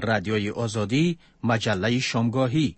رادیوی آزادی، مجله شامگاهی.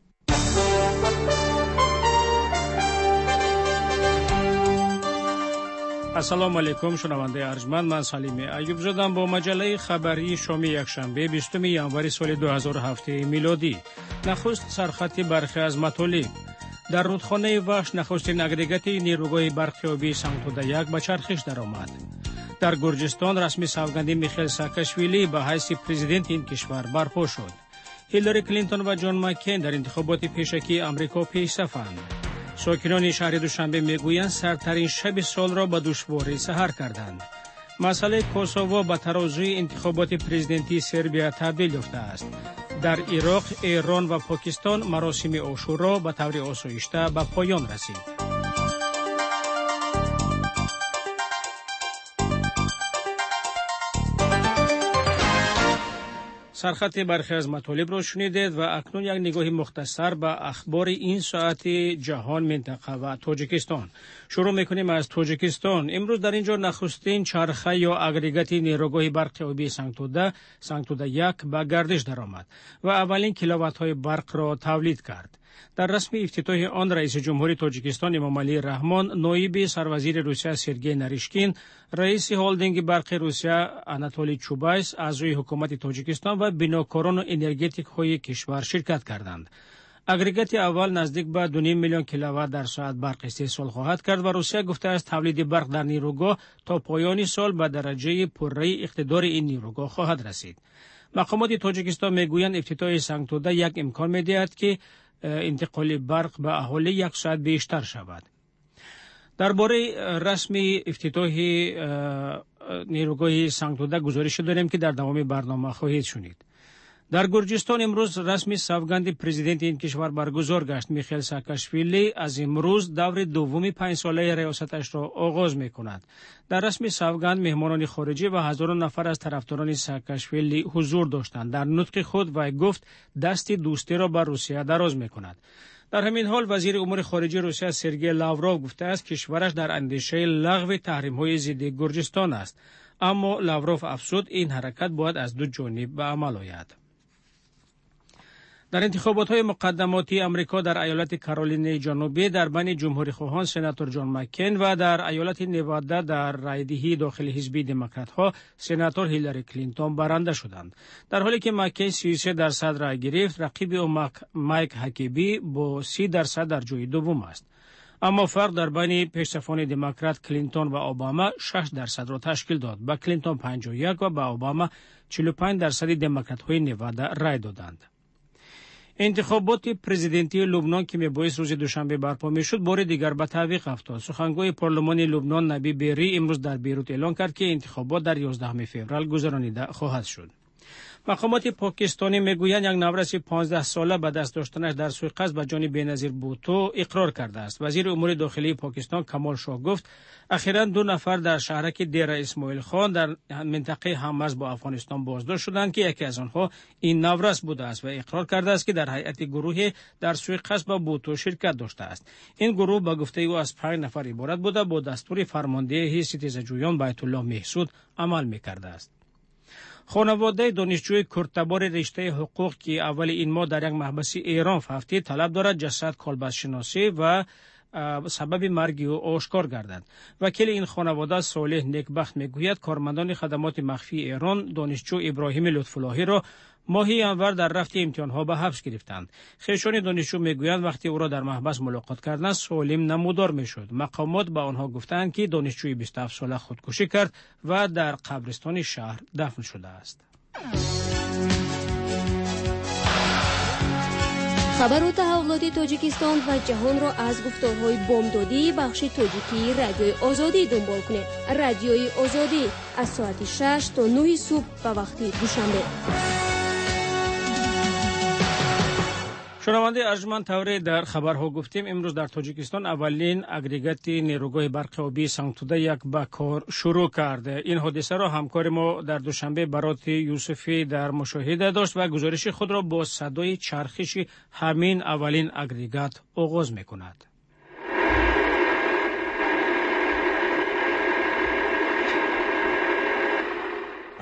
السلام علیکم شنونده ارجمند، من سلیم ایوب زادم با مجله خبری شامی یکشنبه 20 ژانویه سال 2007 میلادی. نخست سرخط برخی از مطالب. در رودخانه وحش نخستین اگریگات نیروگاه برقیابی سنگتوده 1 به چرخش درآمد. در گرجستان رسمی سوگندی میخائیل ساکاشویلی به حیث پرزیدنت این کشور برپا شد. هیلاری کلینتون و جان مکین در انتخابات پیشکی آمریکا پیشرفتند. ساکنان شهر دوشنبه میگویند سردترین شب سال را به دشواری سحر کردند. مسئله کوسوو به ترازوی انتخابات پرزیدنتی سربیا تبدیل یافته است. در عراق، ایران و پاکستان مراسم عاشورا به طور آسایشته به پایان رسید. سرخط برخی از مطالب را شنیدید و اکنون یک نگاه مختصر به اخبار این ساعت جهان، منطقه و تاجیکستان. شروع میکنیم از تاجیکستان. امروز در اینجا نخستین چرخه یا اگریگات نیروگاه برقیابی سنگتوده 1 به گردش درآمد و اولین کیلووات های برق را تولید کرد. در رسمی افتتاح آن رئیس جمهوری تاجیکستان امامعلی رحمان، نایب سروزیر روسیه سرگئی نریشکین، رئیس هولدینگ برق روسیه آناتولی چوبایس، اعضای حکومت تاجیکستان و بیناکاران و انرژتیک های کشور شرکت کردند. اگریگات اول نزدیک به 2.5 میلیون کیلووات در ساعت برق استحصال خواهد کرد و روسیه گفته است تولید برق در نیروگاه تا پایان سال به درجه پرره اقتدار این نیروگاه خواهد رسید. مقامات تاجیکستان میگویند افتتاح سنگتوده 1 امکان می‌دهد که انتقال برق به اهالی 1 ساعت بیشتر شود. درباره رسمی افتتاح نیروگاه سنگتوده گزارش داریم که در دوام برنامه خواهید شنید. در گرجستان امروز رسمی سوگند پرزیدنت این کشور برگزار گشت. میخائیل ساکاشویلی از امروز دور دوم 5 ساله ریاستش را آغاز می‌کند. در رسمی سوگند مهمانان خارجی و هزاران نفر از طرفداران ساکاشویلی حضور داشتند. در نطق خود وی گفت دست دوستی را به روسیه دراز می‌کند. در همین حال وزیر امور خارجه روسیه سرگئی لاوروف گفته است کشورش در اندیشه لغو تحریم‌های ضد گرجستان است، اما لاوروف افزود این حرکت باید از دو جانب به عمل آید. در انتخابات مقدماتی امریکا در ایالت کارولین جنوبی در بین جمهوری‌خواهان سناتور جان مکین و در ایالت نوادا در رایدهی داخل حزب دموکرات‌ها سناتور هیلاری کلینتون برنده شدند. در حالی که مکین 33% رای گرفت، رقیب او مایک هاکبی با 30% در جای دوم است. اما فرق در بین پیشروان دموکرات کلینتون و اوباما 6% را تشکیل داد. به کلینتون 51 و به اوباما 45% دموکرات‌های نوادا رای دادند. انتخابات پرزیدنتی لبنان که میبایست روز دوشنبه برپا میشد بار دیگر به تعویق افتاد. سخنگوی پارلمان لبنان نبی بری امروز در بیروت اعلان کرد که انتخابات در 11 فوریه گذرانیده خواهد شد. مقامات پاکستانی میگویند یک نوروز 15 ساله به دست داشتنش در سوءقصد به جان بینظیر بوتو اقرار کرده است. وزیر امور داخلی پاکستان کمال شاه گفت اخیراً 2 نفر در شهرک دیر اسماعیل خان در منطقه هممرز با افغانستان بازداشت شدند که یکی از آنها این نوروز بوده است و اقرار کرده است که در هیئت گروهی در سوءقصد به بوتو شرکت داشته است. این گروه به گفته او از 5 نفر عبارت بوده با دستور فرمانده ستیزجویان بیت الله محسود عمل می‌کرده است. خانواده دانشجوی کردتبار رشته حقوق که اول این ماه در یک محبس ایران فهفته طلب دارد جسد کالبد شناسی و سبب مرگ او آشکار گردد. وکیل این خانواده صالح نیکبخت میگوید کارمندان خدمات مخفی ایران دانشجو ابراهیم لطف‌اللهی را ماهی انور در رفت امتحانها به حبس گرفتند. خویشان دانشجو میگویند وقتی او را در محبس ملاقات کردند سالم نمودار میشد. مقامات به آنها گفتند که دانشجوی 27 ساله خودکشی کرد و در قبرستان شهر دفن شده است. خبرات تحولاتی تاجیکستان و جهان را از گفتارهای بامدادی بخش تاجیکی رادیوی آزادی دنبال کنید. رادیوی آزادی از ساعت 6 تا 9 صبح به وقت دوشنبه. شنونده ارجمند طوری در خبرها گفتیم امروز در تاجیکستان اولین اگریگات نیروگاه برقیابی سنگتوده 1 به کار شروع کرده. این حادثه را همکار ما در دوشنبه برات یوسفی در مشاهده داشت و گزارش خود را با صدای چرخش همین اولین اگریگات آغاز می‌کند.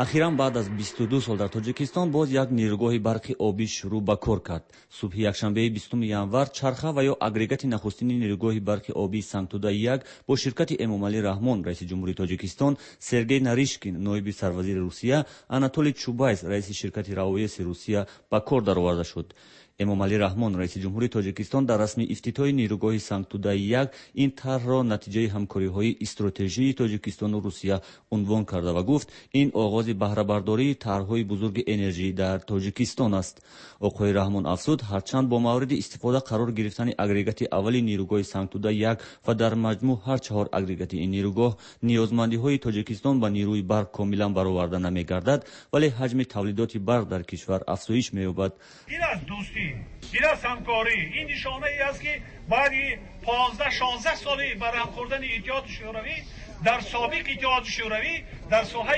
اخیراً بعد از 22 سال در تاجیکستان باز یک نیروگاه برق آبی شروع به کار کرد. صبح یکشنبه 20 ینور چرخه و یا اگریگات نخستین نیروگاه برق آبی سنگتوده 1 با شرکت امامعلی رحمان رئیس جمهوری تاجیکستان، سرگئی ناریشکین نایب سروزیر روسیه، آناتولی چوبایس رئیس شرکت روایس روسیه به کار درآورده شد. امامعلی رحمان رئیس جمهوری تاجیکستان در رسمی افتتاح نیروگاه سنگتوده 1 این طرح را نتیجه همکاری‌های استراتژیکی تاجیکستان و روسیه عنوان کرده و گفت این آغاز بهره برداری طرح‌های بزرگ انرژی در تاجیکستان است. آقای رحمان افزود هرچند با مورد استفاده قرار گرفتن اگریگات اولی نیروگاه سنگتوده 1 و در مجموع هر 4 اگریگات این نیروگاه نیازمندی‌های تاجیکستان به نیروی برق کاملا برآورده نمی‌گردد، ولی حجم تولیدات برق در کشور افزایش می‌یابد. این از همکاری، این نشانه ای است که بعد 15-16 سالی برهم خوردن اتحاد شوروی در سابق اتحاد شوروی در ساحه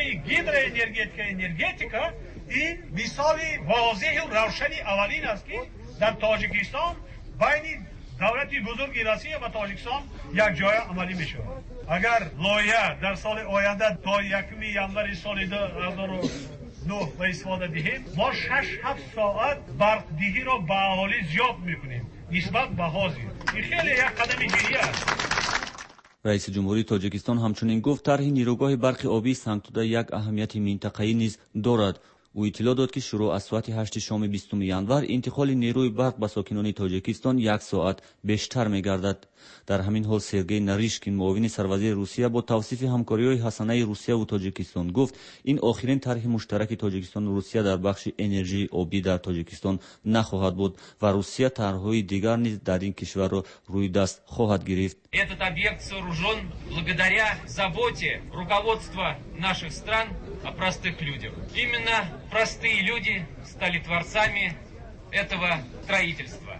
انرژتیکا این مثال واضح و روشن اولین است که در تاجیکستان بین دولت بزرگ روسیه و تاجیکستان یک جای عملی می شود. اگر لایحه در سال آینده تا 1 ینور سال 2009 به استفاده دهیم، ما 6-7 ساعت برق دهی را به اهالی زیاد میکنیم نسبت به حاضر. این خیلی یک قدم جدی است. رئیس جمهوری تاجیکستان همچنین گفت طرح نیروگاه برق آبی سنگتوده 1 اهمیت منطقه‌ای نیز دارد. او اطلاع داد که شروع از ساعت 8 شام 20 ینور انتقال نیروی برق به ساکنان تاجیکستان 1 ساعت بیشتر می‌گردد. در همین حال سرگئی ناریشکین معاون سروزیر روسیه با توصیف همکاری‌های حسنه روسیه و تاجیکستان گفت این آخرین طرح مشترک تاجیکستان و روسیه در بخش انرژی آبی در تاجیکستان نخواهد بود و روسیه طرح‌های دیگر نیز در این کشور را روی دست خواهد گرفت. Этот объект сооружен благодаря заботе руководства наших стран о простых людях. Именно простые люди стали творцами этого строительства.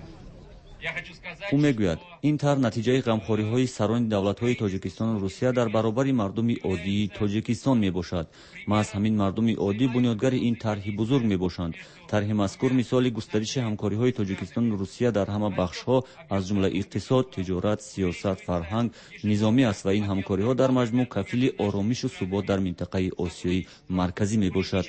او میگوید این طرح نتیجه غمخوری‌های سران دولت‌های تاجیکستان و روسیه در برابر مردم عادی تاجیکستان میباشد. محض همین مردم عادی بنیادگر این طرح بزرگ میباشند. طرح مذکور مثال گسترش همکاری‌های تاجیکستان و روسیه در همه بخش‌ها از جمله اقتصاد، تجارت، سیاست، فرهنگ، نظامی است و این همکاری‌ها در مجموع کفیل آرامش و ثبات در منطقه آسیای مرکزی میباشد.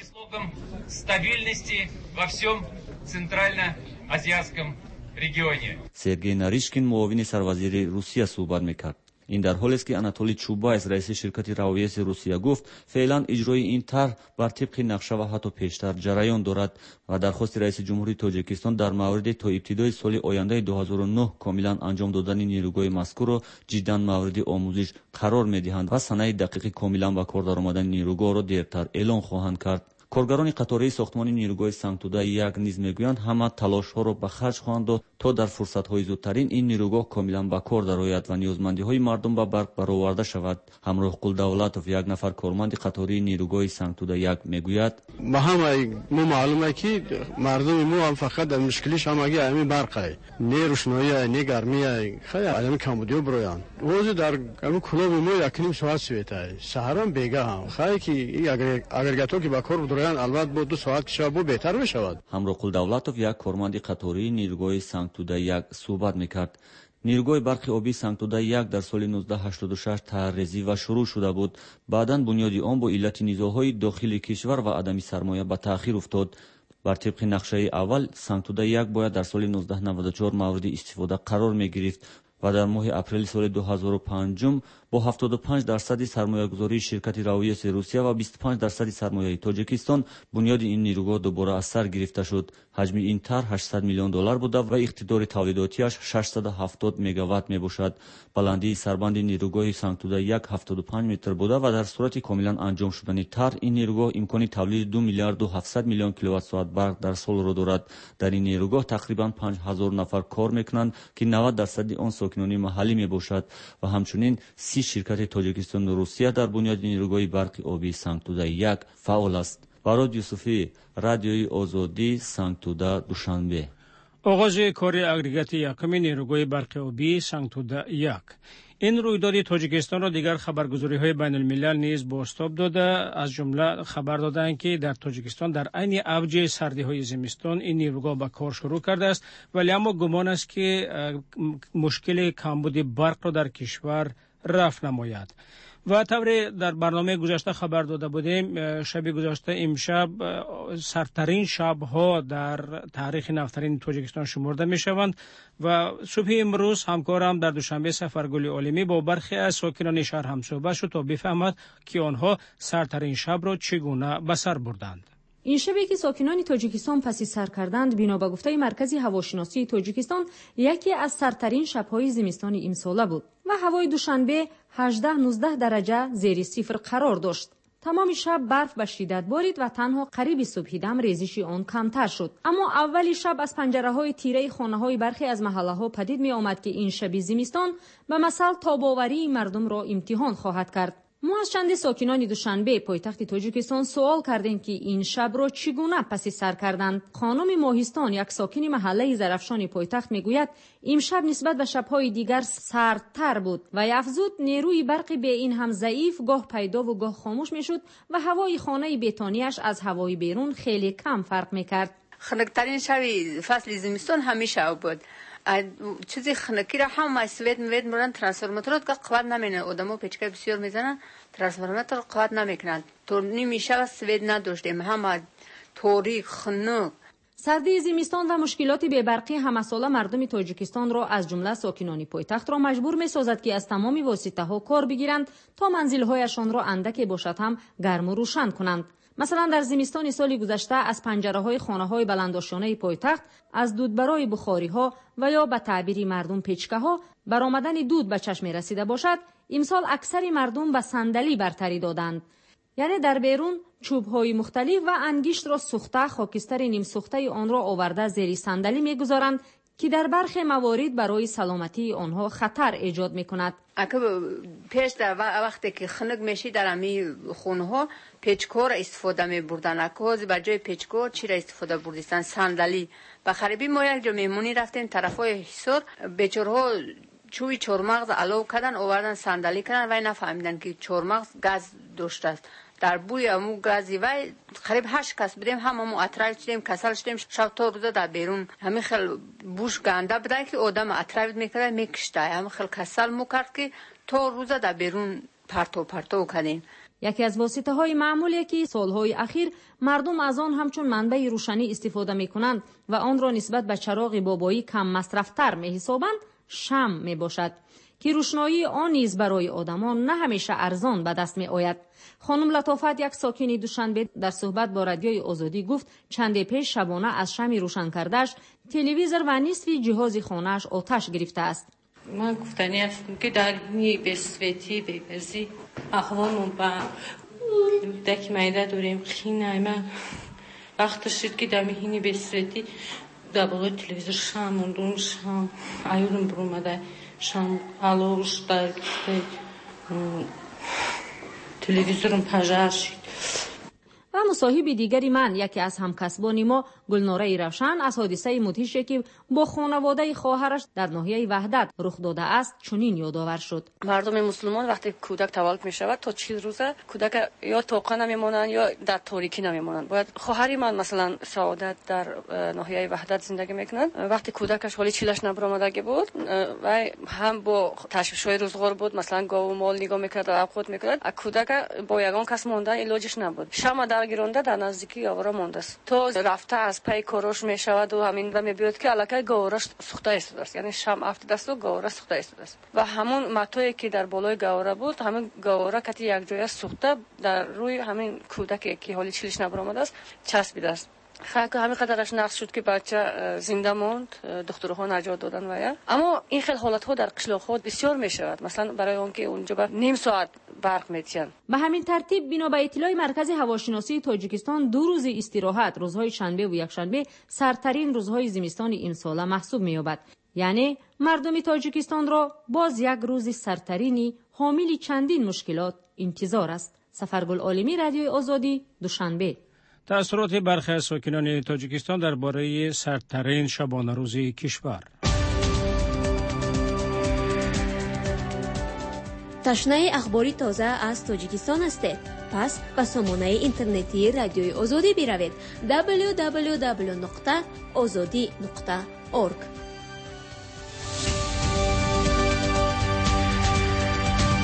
سرگئی ناریشکین معاون سروزیر روسیه صحبت میکرد. این در حالی است که آناتولی چوبایس رئیس شرکت روایس روسیه گفت فعلا اجرای این طرح بر طبق نقشه و حتی پیشتر جریان دارد و درخواست رئیس جمهوری تاجیکستان در مورد تا ابتدای سال آینده 2009 کاملا انجام دادن نیروگاه مذکور را جدا مورد آموزش قرار میدهند و سنه دقیق کاملا به کار درآمدن نیروگاه را دیرتر اعلان خواهند کرد. کارگران قطاری ساختمان نیروگاه سنگتوده 1 نیز میگویند همه تلاش‌ها را به خرج خواهند داد تا در فرصت‌های زودترین این نیروگاه کاملا به کار درآید و نیازمندی‌های مردم به برق برآورده شود. همراه قلدولاتوف یک نفر کارمند قطاری نیروگاه سنگتوده 1 میگوید ما همه معلومه که مردم ما هم فقط در مشکلش همگی همین برقه، نه روشنایی نه گرمی، خیلی علم کمبودی برویان روزی در همین کلوب ما یکنیم ساعت سویته سحرم بیگه هم خیلی که این اگریگاتو که به کار درآیند البته با 2 ساعت شب بهتر میشود. همراه قلدولاتوف یک کارمند قطاری نیروگاه سنگتوده 1 صحبت میکرد. نیروگاه برق آبی سنگتوده 1 در سال 1986 طرح‌ریزی و شروع شده بود. بعداً بنیادی آن با علت نزاع‌های داخلی کشور و عدم سرمایه به تأخیر افتاد. بر طبق نقشه اول سنگتوده 1 باید در سال 1994 مورد استفاده قرار می‌گرفت و در ماه اپریل سال 2005 با 75% سرمایه‌گذاری شرکت روایس روسیه و 25% سرمایه تاجیکستان بنیاد این نیروگاه دوباره از سر گرفته شد. حجم این طرح 800 میلیون دلار بوده و اقتدار تولیداتیش 670 مگاوات میباشد. بلندی سربند نیروگاه سنگتوده 1 75 متر بوده و در صورت کاملا انجام شدن طرح این نیروگاه امکان تولید 2 میلیارد و 700 میلیون کیلووات ساعت برق در سال را دارد. در این نیروگاه تقریبا 5000 نفر کار میکنند که 90% آن ساکنان محلی میباشد و همچنین 30 شرکت تاجیکستان و روسیه در بنیاد نیروگاه برق آبی سنگتوده 1 فعال است. فراد یوسفی، رادیوی آزادی، سنگتوده، دوشنبه. آغاز کار اگریگات یکم نیروگاه برق آبی سنگتوده 1. این رویداد تاجیکستان را دیگر خبرگزاری‌های بین الملل نیز بازتاب داده، از جمله خبر دادند که در تاجیکستان در عین اوج سردی‌های زمستان این نیروگاه به کار شروع کرده است، ولی اما گمان است که مشکل کمبود برق را در کشور رفع نماید. و طوری در برنامه گذشته خبر داده بودیم شب گذشته امشب سردترین شب‌ها در تاریخ نفترین تاجیکستان شمرده می‌شوند و صبح امروز همکارم در دوشنبه سفرگل عالمی با برخی از ساکنان شهر همصحبت شد تا بفهمد که آنها سردترین شب را چگونه به سر بردند. این شبی که ساکنان تاجیکستان پسی سر کردند بنا به گفته مرکز هواشناسی تاجیکستان یکی از سردترین شب‌های زمستان امساله بود و هوای دوشنبه 18-19 درجه زیر صفر قرار داشت. تمام شب برف به شدت بارید و تنها قریب صبح دم ریزش آن کمتر شد. اما اولی شب از پنجره‌های تیره خانه‌های برخی از محله‌ها پدید می آمد که این شب زمستان به مثل تاب‌آوری مردم را امتحان خواهد کرد. ما از چند ساکنان دوشنبه پایتخت تاجیکستان سوال کردیم که این شب را چگونه پس سر کردند. خانم ماهستان یک ساکن محله زرفشان پایتخت میگوید امشب نسبت به شب‌های دیگر سردتر بود و افزود نیروی برق به این هم ضعیف گاه پیدا و گاه خاموش میشد و هوای خانه بیتانیش از هوای بیرون خیلی کم فرق میکرد. خنک‌ترین شب فصل زمستان همیشه بود. چیزی خنکی را هم سوید میرن ترانسفورماتور که قوت نمینه آدمو پیچکه بسیار میزنن ترانسفورماتور قوت نمیکنن تو نمیشه سوید نداشتیم همه تاریک خنک. سردی زمستان و مشکلات بی‌برقی همساله مردم تاجیکستان را از جمله ساکنان پایتخت را مجبور می‌سازد که از تمامی واسطه‌ها کار بگیرند تا منزل‌هایشان را اندک باشد هم گرم و روشن کنند. مثلا در زمستان سال گذشته از پنجره‌های خانه‌های بلندآشانه پایتخت از دود برای بخاری‌ها و یا به تعبیر مردم پیچکه‌ها برآمدن دود به چشم رسیده باشد، امسال اکثر مردم به صندلی برتری دادند. یعنی در بیرون چوب‌های مختلف و انگشت را سوخته خاکستر نیم سوخته آن را آورده زیر صندلی می‌گذارند که در برخی موارد برای سلامتی آنها خطر ایجاد می‌کند. اگه پیش در وقتی که خنک میشی در امی خونه‌ها پیچکو را استفاده می‌بردن. اگه به جای پیچکو چی را استفاده بردن؟ صندلی. به خریبی ما یک جا مهمونی رفتیم طرفای حصار بیچاره‌ها چوی چورمغز علاوه کردن آوردن صندلی کردن و نفهمیدن که چورمغز گاز داشته است. در بوی امو گازی وای قریب 8 کس بودیم هممون اطراف شدیم کسل شدیم شب تا روز در بیرون همین خیلی بوش گنده بود که آدم اطراف میکرد میکشته همین خیلی کسل میکرد که تا روز در بیرون پرتو کردیم. یکی از واسطه‌های معمولی که سالهای اخیر مردم از آن همچون منبع روشنی استفاده میکنند و آن را نسبت به چراغ بابایی کم مصرف‌تر میحسابند شمع میباشد که روشنایی آن نیز برای آدمان نه همیشه ارزان به دست می آید. خانم لطافت یک ساکن دوشنبه در صحبت با رادیوی آزادی گفت چند پیش شبانه از شمع روشن کردهش تلویزیون و نصف جهاز خانه‌اش آتش گرفته است. من گفتنی هستم که در به سویتی بپرسی اخوانمون با دک میده داریم خینه من وقت شد که در مهینی به سویتی در باقی تلویزیون شام موندون شام ایورم برومده شام علوش در تلویزیون پژار شد. و مصاحب دیگری من یکی از همکسبان ما گلناره روشن از حادثه مدهشی که با خانواده خواهرش در ناحیه وحدت رخ داده است چنین یادآور شد. مردم مسلمان وقتی کودک تولد می شود تا 40 روزه کودک یا توقع نمیمونن یا در تاریکی نمیمونن. باید خواهری من مثلا سعادت در ناحیه وحدت زندگی میکنن وقتی کودکش حالی چیلش نبرآمدگی بود و هم با تشویش‌های روزگار بود مثلا گاو و مال نگاه میکرد و آب خود میکرد کودک با یگان کس مونده علاجش نبود شما در گرونده در نزدیکی آورا مونده است تو رفته از پی کروش می شود و همین و میبیاد که الکی گاورش سوخته است یعنی شم افت دست و گاوره سوخته است و همون متویی که در بالای گاوره بود همین گاوره کتی یک جای سوخته در روی همین کودکی که حالی چیلش نبرآمده است چسبیده است. خیلی همین قدرش نقص شد که بچه زنده موند دخترها نجات دادن ویا اما این خیلی حالت ها در قشلاق ها بسیار می شود مثلا برای اون که اونجا به نیم ساعت برق میتین. به همین ترتیب بنا به اطلاع مرکز هواشناسی تاجیکستان 2 روز استراحت روزهای شنبه و یکشنبه سردترین روزهای زمستان این سال محسوب می‌یابد. یعنی مردم تاجیکستان را باز یک روز سردترینی حامل چندین مشکلات انتظار است. سفرگل عالمی رادیوی آزادی دوشنبه. تأثیرات برخی از ساکنان تاجیکستان درباره سردترین شبانه روزی کشور. تشنه اخباری تازه از تاجیکستان هستید؟ پس به سامانه اینترنتی رادیوی آزادی بروید www.azadi.org.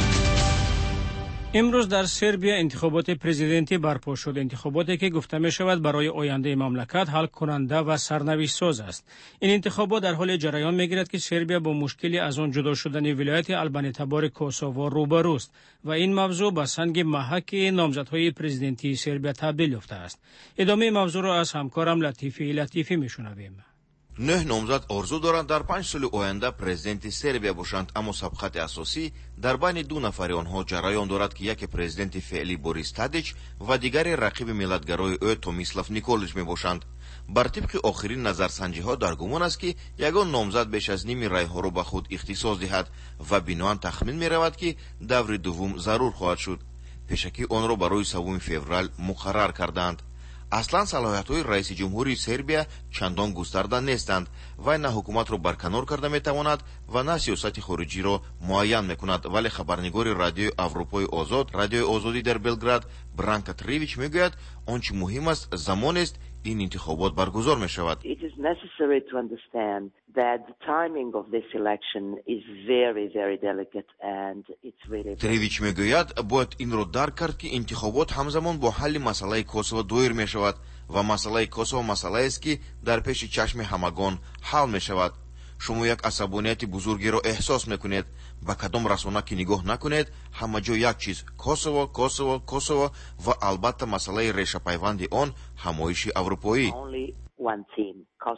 امروز در سربیا انتخابات پرزیدنتی برپا شد. انتخاباتی که گفته می شود برای آینده مملکت حل کننده و سرنوشت ساز است. این انتخابات در حال جریان می گیرد که سربیا با مشکلی از آن جدا شدن ولایت البانی‌تبار کوسوو روبروست و این موضوع به سنگ محک نامزدهای پرزیدنتی سربیا تبدیل یافته است. ادامه موضوع را از همکارم لطیفی میشنویم. 9 نامزد آرزو دارند در 5 سال آینده پرزیدنت سربیا باشند، اما سبقت اساسی در بین دو نفر آنها جریان دارد که یک پرزیدنت فعلی بوریس تادیچ و دیگری رقیب ملتگرای او تومیسلاف نیکولچ می باشند. بر طبق آخرین نظرسنجی ها در گمان است که یگان نامزد بیش از نیم رای ها را به خود اختصاص دهد و بنااً تخمین می رود که دور دوم ضرور خواهد شد. پیشکی آن را برای 3 فوریه مقرر کردند. اصلا صلاحیت‌های رئیس جمهوری سربیا چندان گسترده نیستند و نه حکومت را برکنار کرده میتواند و نه سیاست خارجی را معین میکند، ولی خبرنگار رادیوی اروپای آزاد رادیوی آزادی در بلگراد برانکا تریویچ میگوید آنچه مهم است زمان است این انتخابات برگزار می شود. It is necessary to understand that the timing of this election is very delicate and it's really تریویچ میگوید باید این را درک کرد که انتخابات همزمان با حل مسئله کوسوو دایر می شود و مسئله کوسوو مسئله است که در پیش چشم همگان حل می شود. شما یک عصبانیت بزرگی را احساس میکنید، با کدام رسانه که نگاه نکنید همه جا یک چیز کوسوو و البته مسئله ریشه پیوند آن همایش اروپایی. only one theme,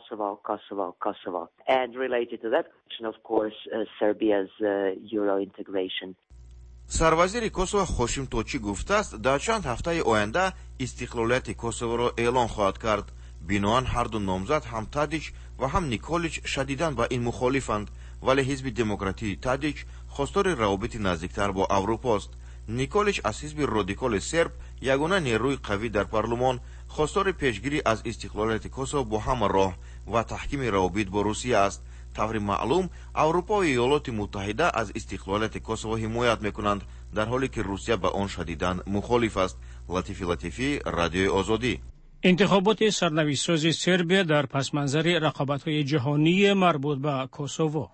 Kosovo. And related to that question, of course, Serbia's Euro integration. سروزیر کوسوو خوشیم توچی گفته است در چند هفته آینده استقلالیت کوسوو را اعلان خواهد کرد. بناهن هر دو نامزد هم تادیچ و هم نیکولچ شدیداً با این مخالفند، ولی حزب دموکراتی تادیچ خواستار روابط نزدیکتر با اروپا است. نیکولچ از حزب رادیکال سرب یگانه نیروی قوی در پارلمان خواستار پیشگیری از استقلالیت کوسوو با همه راه و تحکیم روابط با روسیه است. طور معلوم اروپا و ایالات متحده از استقلالیت کوسوو حمایت میکنند، در حالی که روسیه به آن شدیداً مخالف است. لطیفی رادیوی آزادی. انتخابات سرنوشت ساز سربیا در پس منظر رقابت‌های جهانی مربوط به کوسوو.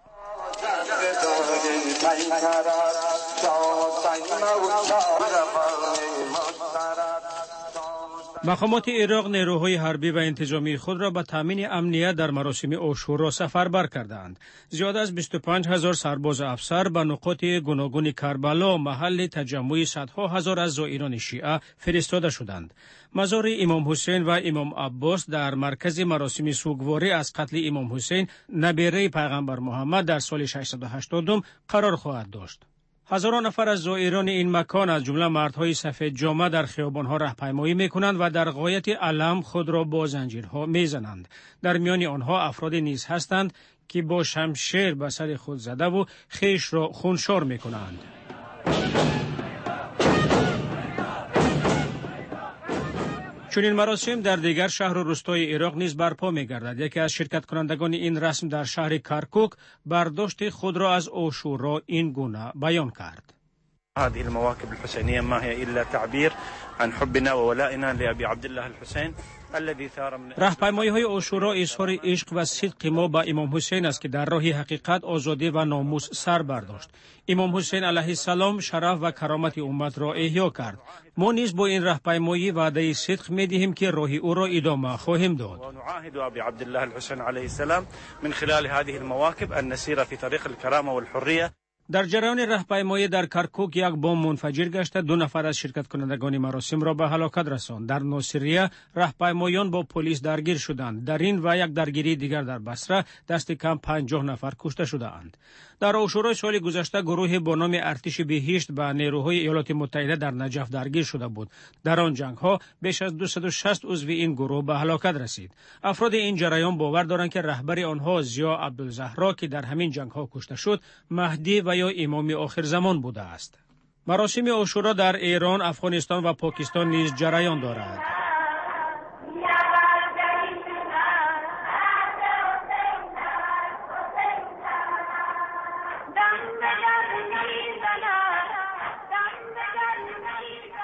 مقامات عراق نیروهای حربی و انتظامی خود را به تامین امنیت در مراسم عاشورا سفربر کردند. زیاده از 25,000 سرباز افسر به نقاط گوناگون کربلا محل تجمع صدها هزار از زائران شیعه فرستاده شدند. مزار امام حسین و امام عباس در مرکز مراسم سوگواری از قتل امام حسین نبیره پیغمبر محمد در سال 680 قرار خواهد داشت. هزاران نفر از زائران این مکان از جمله مردهای سفید جامه در خیابانها راهپیمایی میکنند و در غایت علم خود را با زنجیرها میزنند. در میان آنها افرادی نیز هستند که با شمشیر به سر خود زده و خیش را خونشار میکنند. چنین مراسم در دیگر شهر و روستای عراق نیز برپا می‌گردد. یکی از شرکت کنندگان این رسم در شهر کرکوک برداشت خود را از عاشورا این گونه بیان کرد. هذه المواكب الحسينية ما هي إلا تعبير عن حبنا وولائنا لأبي عبد الله الحسين الذي ثار من راهپیمایی‌های عاشورا اظهار عشق و صدق ما به امام حسین است که در راه حقیقت، آزادی و ناموس سر برداشت. امام حسین علیه السلام شرف و کرامت امت را احیا کرد. ما نیز با این راهپیمایی وعده صدق می‌دهیم که راه او را ادامه خواهیم داد. ونعاهد أبي عبد الله الحسين عليه السلام من خلال هذه المواكب أن نسير في طريق الكرامة والحرية. در جریان راهپیمایی در کرکوک یک بمب منفجر گشته 2 نفر از شرکت کنندگان مراسم را به هلاکت رساند. در ناصریه راهپیمایان با پلیس درگیر شدند. در این و یک درگیری دیگر در بصره دست کم 50 نفر کشته شدند. در عاشورای سال گذشته گروهی با نام ارتش بهشت به نیروهای ایالات متحده در نجف درگیر شده بود. در آن جنگ‌ها بیش از 260 عضو این گروه به هلاکت رسید. افراد این جریان باور دارند که رهبر آنها ضیا عبدالزهرا که در همین جنگ‌ها کشته شد، مهدی و یا امام آخر زمان بوده است. مراسم عاشورا در ایران، افغانستان و پاکستان نیز جریان دارد.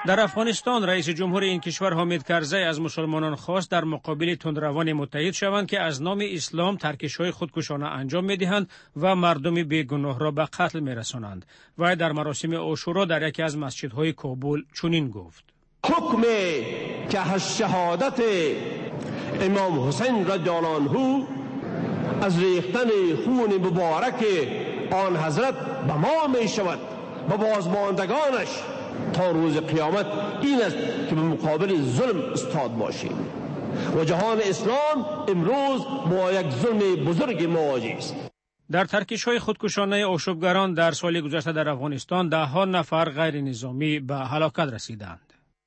در افغانستان رئیس جمهور این کشور حامد کرزی از مسلمانان خواست در مقابل تندروان متحد شوند که از نام اسلام ترکش‌های خودکشانه انجام می‌دهند و مردم بیگناه را به قتل می‌رسانند. و در مراسم عاشورا در یکی از مسجدهای کابل چنین گفت: حکم که از شهادت امام حسین رضی الله عنه از ریختن خون مبارک آن حضرت به ما می شود و بازماندگانش تا روز قیامت این است که به مقابل ظلم استاد باشیم و جهان اسلام امروز با یک ظلم بزرگ مواجه است. در ترکش‌های خودکشانه آشوبگران در سال گذشته در افغانستان 10 نفر غیر نظامی به هلاکت رسیدند.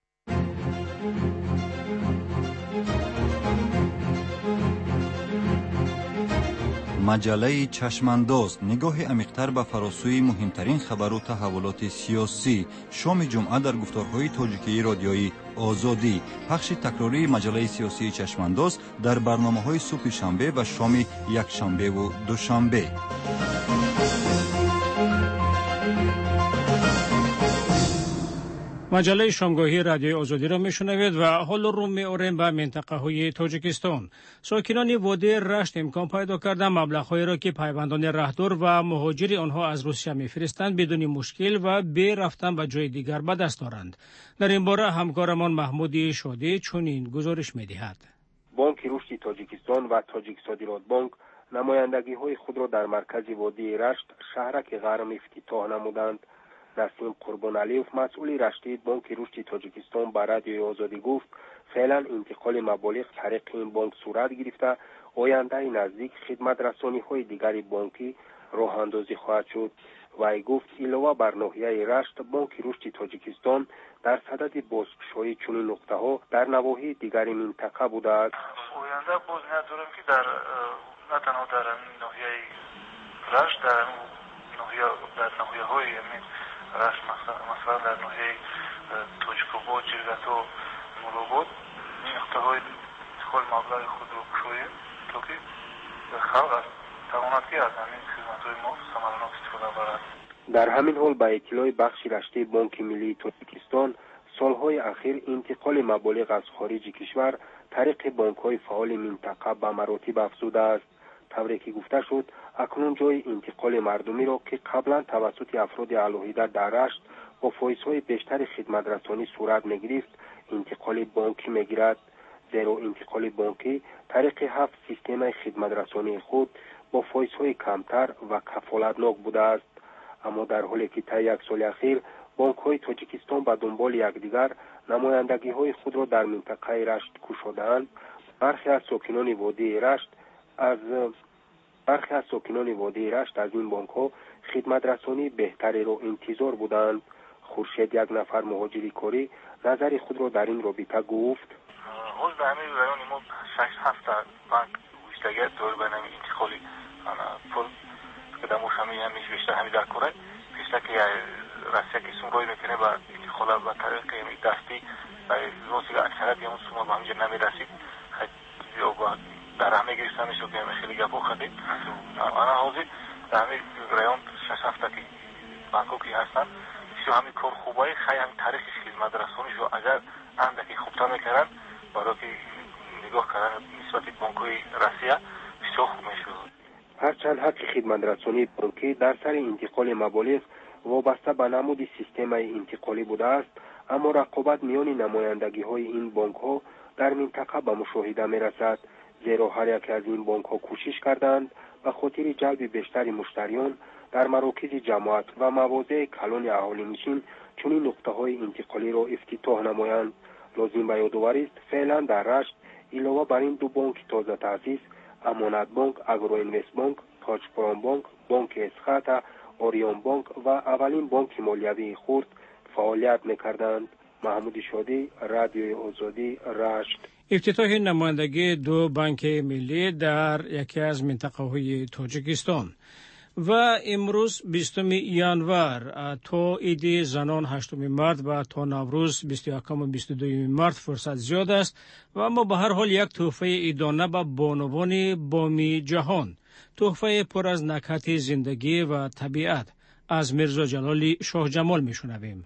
مجله چشمانداز نگاه عمیق‌تر به فراسوی مهمترین خبر و تحولات سیاسی. شام جمعه در گفتارهای تاجیکی رادیویی آزادی. پخش تکراری مجله سیاسی چشمانداز در برنامه‌های صبح شنبه و شام یکشنبه و دوشنبه. مجله شامگاهی رادیوی آزادی را میشنوید و حال رو می‌آوریم به منطقه های تاجیکستان. ساکنان وادی رشت امکان پیدا کرده مبلغ‌هایی را که پیوندان راهدار و مهاجر آنها از روسیه می‌فرستند بدون مشکل و بی رفتن به جای دیگر به دست دارند. در این باره همکارمان محمود شادی چنین گزارش می‌دهد. بانک رشد تاجیکستان و تاجیک صادرات بانک نمایندگی‌های خود را در مرکز وادی رشت شهرک غرم افتتاح نمودند. نسیم قربان علیف مسئول رشته بانک رشد تاجیکستان به رادیوی آزادی گفت فعلا انتقال مبالغ طریق این بانک صورت گرفته، آینده نزدیک خدمت رسانی های دیگری بانکی راه اندازی خواهد شد. و گفت علاوه بر ناحیه رشت بانک رشد تاجیکستان در صدد بازگشایی چنین نقطه ها در نواحی دیگری منطقه بوده است. آینده باز ندارم که در نه تنها در ناحیه رشت در ناحیه های رشت مثلا در ناحیه توجکوباد، جرگت و مروباد این نقطه های ادخال مبلغ خود رو کشویم تا که خلق از توانستی از همین خدمت های ما ثمرناک استفاده برد. در همین حال به اطلاع بخش رشته بانک ملی تاجیکستان سالهای اخیر انتقال مبالغ از خارج کشور طریق بانک های فعال منطقه به مراتب افزوده است. طوری که گفته شد اکنون جای انتقال مردمی را که قبلا توسط افراد علاهیده در رشت با فایزهای بیشتر خدمت رسانی صورت می‌گرفت انتقال بانکی می‌گیرد، زیرا انتقال بانکی طریق 7 سیستم خدمت رسانی خود با فایزهای کمتر و کفالتناک بوده است. اما در حالی که تا یک سال اخیر بانک‌های تاجیکستان به دنبال یکدیگر نمایندگی‌های خود را در منطقه رشت گشوده‌اند، برخی از ساکنان وادی رشت از این بانک ها خدمت رسانی بهتری را انتظار بودند. خورشید یک نفر مهاجری کاری نظر خود را در این رابطه گفت. حال در همین رایان ما 6-7 بانک ویشتگه دور بینم انتقالی پول که در موشمی همیش بیشتر همی در کره پیشتا که رسیه که سون روی میکنه با انتقالا با طریق دستی و روسی که اکثرت همون سوما با همینجا نمی رسید یا با در همه گرفتن میشه که خیلی گپو خدید آنها حاضر در همه رایان 6-7 که بانکو که هستن شو همین کار خوبای خیلی همین تاریخ خدمت رسانی شو اگر اندکی خوبتا میکنن برای که نگاه کردن نسبت بانکوی روسیه بسیار خوب میشه. هرچند حق خدمت رسانی بانکی در سر انتقال مبالغ وابسته به نمود سیستم انتقالی بوده است، اما رقابت میان نمایندگی های این بانک ها در منطقه به مشاهده می رسد، زیرا هر یک از این بانک ها کوشش کردند به خاطر جلب بیشتر مشتریان در مراکز جماعت و مواضع کلان اهالی نشین چنین نقطه های انتقالی را افتتاح نمایند. لازم به یادآوری است فعلا در رشت علاوه بر این دو بانک تازه تأسیس امانت بانک، اگرو اینوست بانک، تاجپوران بانک، بانک اسخاتا، اوریون بانک و اولین بانک مالیوی خرد فعالیت می‌کردند. محمود شادی، رادیوی آزادی، رشت. افتتاح نمایندگی دو بانک ملی در یکی از منطقه‌های تاجیکستان و امروز 20 ژانویه تا عید زنان 8 مارس و تا نوروز 21 و 22 مارس فرصت زیاد است و ما به هر حال یک تحفه عیدانه به بانوان بامی جهان، تحفه پر از نکهت زندگی و طبیعت از میرزا جلالی شاه جمال میشنویم.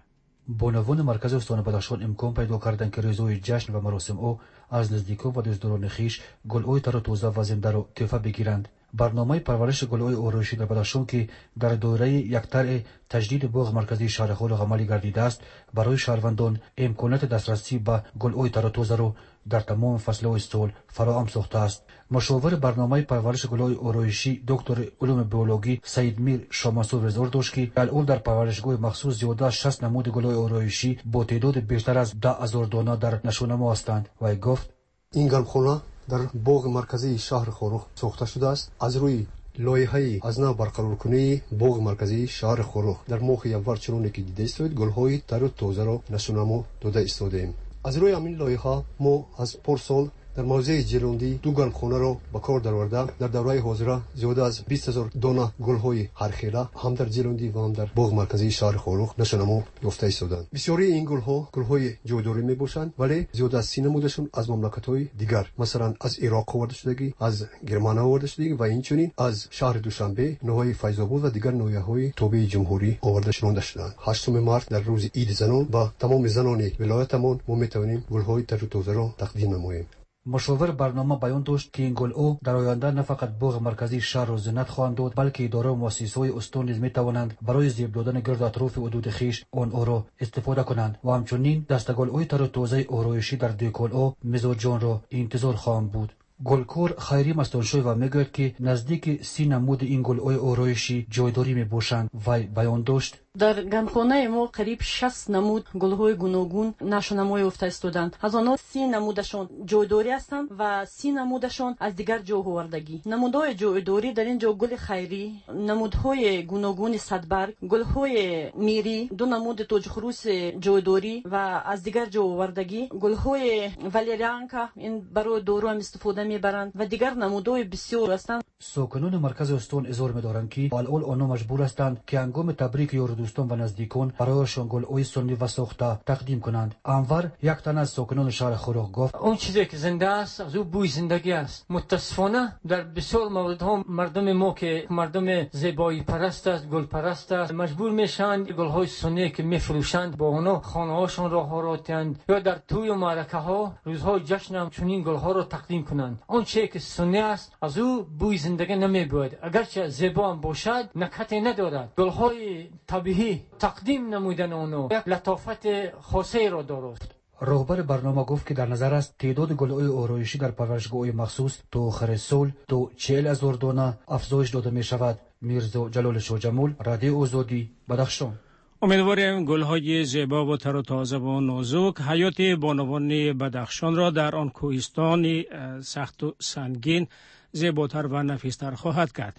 بانوان مرکز استان بدخشان امکان پیدا کردند که روزهای جشن و مراسم او از نزدیکان و دوستداران خویش گل‌های تر و تازه و زنده را تحفه بگیرند. برنامه پرورش گل‌های آرایشی در بدخشان که در دوره یکتر تجدید باغ مرکزی شهر خرخ عملی گردیده است، برای شهروندان امکانات دسترسی به گل‌های تر و تازه را در تمام فصل‌های سال فراهم ساخته است. مشاور برنامه پرورش گل‌های آرایشی دکتر علوم بیولوژی سید میر شامسور اظهار داشت که الان در پرورشگاه مخصوص زیاده از 60 نمود گل‌های آرایشی با تعداد بیشتر از 10,000 دانه در نشونما هستند. و گفت این گلخانه در باغ مرکزی شهر خرخ ساخته شده است. از روی لایحه از نو برقرار کنی باغ مرکزی شهر خرخ در ماه اول چنانه که دیده استید گل‌های تر و تازه را نشونما داده استادیم. از روی همین لایحه ما از پارسال در موضع جلوندی دو گلخانه را به کار درآورده در دوره حاضره زیاده از 20,000 دانه گل‌های هرخیله هم در جلوندی و هم در باغ مرکزی شهر خرخ نشونما یافته ایستادند. بسیاری این گل‌های جایداری میباشند، ولی زیاده از 30 نمودشون از مملکت‌های دیگر مثلا از عراق آورده شدگی، از گرمانه آورده شدگی و اینچنین از شهر دوشنبه، نواحی فیض آباد و دیگر نواحی‌های تابع جمهوری آورده شدند. 8 مارس در روز عید زنان با تمام زنان ولایتمان ما میتوانیم گل‌های تر و تازه را تقدیم نماییم. مشاور برنامه بیان داشت که این گل‌ها در آینده نه فقط باغ مرکزی شهر را زینت خواهند داد، بلکه اداره و مؤسسه‌های استان نیز می‌توانند برای زیب دادن گرد اطراف حدود خویش آنها را استفاده کنند و همچنین دستگل‌های تر و تازه آرایشی در دکان‌ها مزاجان را انتظار خواهند بود. گلکار خیری مستانشوی و میگوید که نزدیک 30 نمود این گل‌های آرایشی جایداری میباشند و بیان داشت در گلخانه ما قریب 60 نمود گل‌های گوناگون نشونما یافته استادند. از آنها 30 نمودشان جایداری هستند و 30 نمودشان از دیگر جا آوردگی. نمودهای جایداری در اینجا گل خیری، نمودهای گوناگون صدبرگ، گل‌های میری، 2 نمود تاج خروس جایداری و از دیگر جا آوردگی، گل‌های والیرانکا این برای دارو هم استفاده میبرند و دیگر نمودهای بسیار هستند. ساکنان مرکز استان اظهار می‌دارند که الان آنها مجبور هستند که هنگام تبریک یار دوستان و نزدیکان برایشان گل‌های سنی و ساخته تقدیم کنند. انور یک تن از ساکنان شهر خرخ گفت اون چیزی که زنده است از او بوی زندگی است. متاسفانه در بسیار موردها مردم ما که مردم زیبایی پرست است، گل پرست است، مجبور میشن گل‌های سنی که میفروشند با اونا خانه‌هاشون را هاراتند یا در توی و معرکه‌ها روزهای جشن هم چنین گل‌ها را تقدیم کنند. اون چیزی که سنی است از او بوی زندگی نمیبود، اگرچه زیبا هم باشد نکهتی ندارد. گل‌های طبیعی تقدیم نمودن اونو یک لطافت خاصی را دارد. راهبر برنامه گفت که در نظر است تعداد گل‌های آرایشی در پرورشگاه مخصوص تا آخر سال تا 40,000 دانه افزایش داده می شود. میرزا جلال شاجمول، رادیو آزادی، بدخشان. امیدواریم گل‌های زیبا و تر و تازه و نازک حیات بانوان بدخشان را در آن کوهستان سخت و سنگین زیباتر و نفیستر خواهد کرد.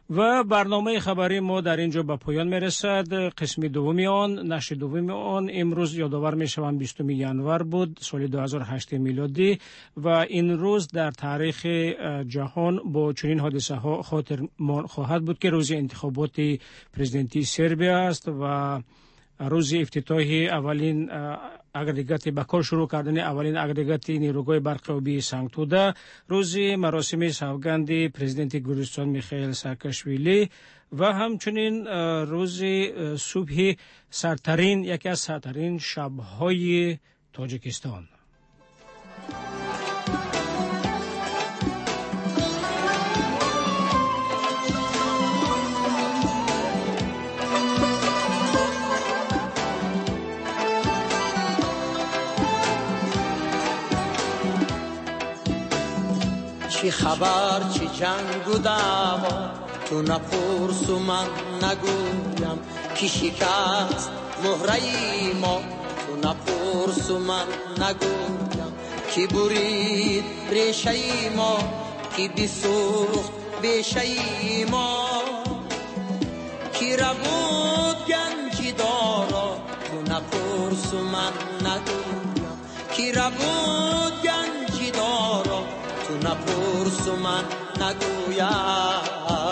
و برنامه خبری ما در اینجا به پایان میرسد. قسم دوم آن، نشر دوم آن امروز یادآور میشوند 20 ینور بود سال 2008 میلادی و این روز در تاریخ جهان با چنین حادثه ها خاطرمان خواهد بود که روز انتخابات پرزیدنتی سربیا است و روز افتتاح اولین اگریگات به کار شروع کردن اولین اگریگات نیروگاه برق آبی سنگتوده، روز مراسم سوگند پرزیدنت گرجستان میخائیل ساکاشویلی و همچنین روز صبح سرترین یکی از سرترین شب‌های تاجیکستان. چی خبر چی جنگ و دعوا تو نپرس و من نگویم کی شکست مهره ما تو نپرس و من نگویم کی برید ریشه ما کی بسوخت بیشه ما کی ربود گنجی دارا تو نپرس و من نگویم کی ربود گنجی دارا تو نپرس و من نگویم